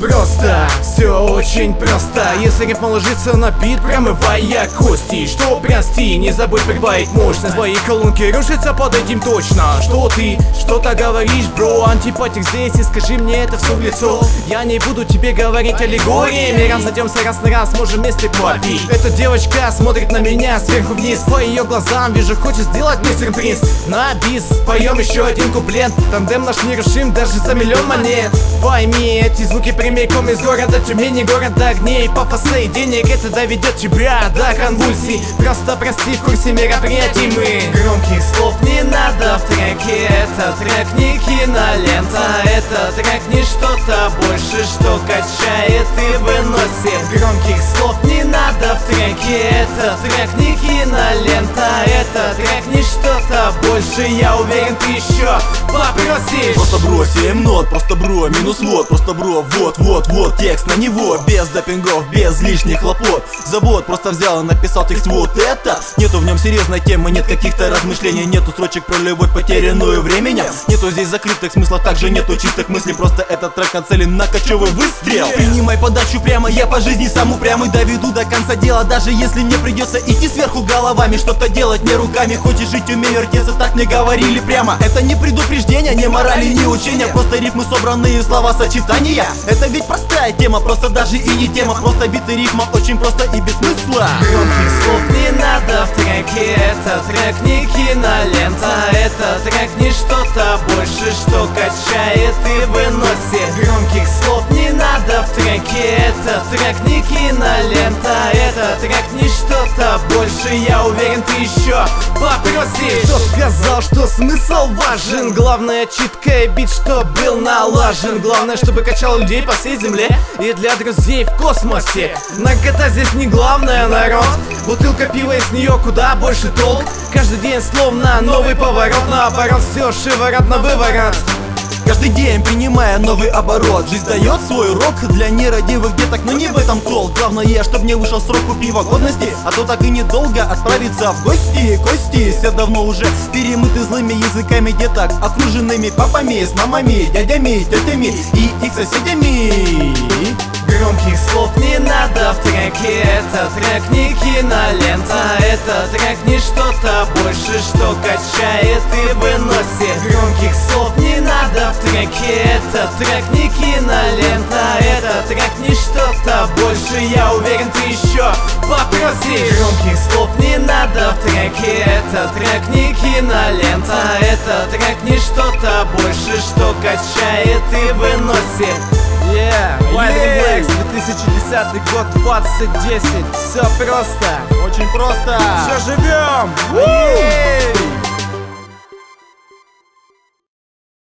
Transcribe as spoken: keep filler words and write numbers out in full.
Просто, все очень просто. Если рифма ложится на бит, промывая кости. Что прости, не забудь прибавить мощность. Твои колонки рушатся под этим точно. Что ты, что-то говоришь, бро? Антипатик здесь, и скажи мне это все в лицо. Я не буду тебе говорить аллегориями. Разойдемся раз на раз, можем вместе попить. Эта девочка смотрит на меня сверху вниз. По ее глазам вижу, хочет сделать мне сюрприз. На бис, поем еще один куплет. Тандем наш нерушим даже за миллион монет. Пойми, эти звуки прямиком из города Тюмени, города огней, пафоса и денег. Это доведет тебя до конвульсий. Просто прости, в курсе мероприятий мы. Громких слов не надо в треке. Это трек не кинолента. Это трек не что-то больше, что качает и выносит. Громких слов не надо в треке. Это трек не кинолента. Это трек не что-то больше. Я уверен, ты еще попросишь. Просто бро, семь нот, просто бро, минус вот. Просто бро, вот, вот, вот текст на него. Без допингов, без лишних хлопот. Забот, просто взял и написал текст вот это. Нету в нем серьезной темы, нет каких-то размышлений. Нету строчек про любовь, потерянную временем. Нету здесь закрытых смыслов, также нету чистых мыслей. Просто этот трек нацелен на кочевой выстрел. Принимай подачу прямо, я по жизни сам упрямый. Доведу до конца дела, даже если мне придется идти сверху головами. Что-то делать не руками, хочешь жить, умей вертеться, так мне говорили прямо. Это не предупреждение, не морали, не учения. Просто рифмы, собранные словосочетания. Это ведь простая тема, просто даже и не тема. Просто биты, рифма, очень просто и без смысла. Громких слов не надо в треке. Это трек не кинолента. Это трек не что-то больше, что качает и выносит. Громких слов не надо в треке. Это трек не кинолента. Это трек не что-то больше. Я уверен, ты еще попросишь. Кто сказал, что смысл важен? Главное, читкая бит, что был налажен. Главное, чтобы качал людей по всей земле и для друзей в космосе. Нагота здесь не главное, народ. Бутылка пива, из нее куда больше толк. Каждый день словно новый поворот. Наоборот, все шиворот на выворот. Каждый день принимая новый оборот. Жизнь дает свой урок для нерадивых деток, но не в этом толк. Главное, чтоб не вышел срок у пива годности. А то так и недолго отправиться в гости. Кости все давно уже перемыты злыми языками деток, окруженными папами, с мамами, дядями, тетями и их соседями. Громких слов не надо в треке. Это трек не кинолента. Это трек не что-то больше, что качает и выносит. Громких слов не надо в треке. Это трек не кинолента. Это трек не что-то больше. Я уверен, ты еще попросишь. Громких слов не надо в треке. Это трек не кинолента. Это трек не что-то больше, что качает и выносит. Yeah, White Reflex, две тысячи десятый год, двадцать десять. Все просто, Очень просто. все живем. Yeah.